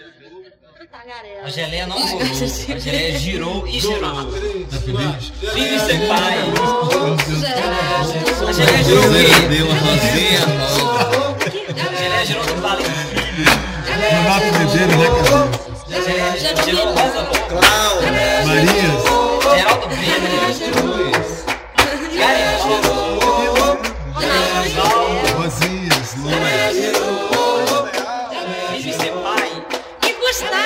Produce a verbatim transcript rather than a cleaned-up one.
A geleia não rolou. A geleia girou e girou. Filho e ser pai. A geleia girou o quê? Deu uma rosinha. A geleia girou no vale. Não dá pra beber, né, cara? A geleia girou Rosa Maria. Geraldo Breno. Karen girou. Rosinhas, Lula. Filho e ser pai. E Gustavo.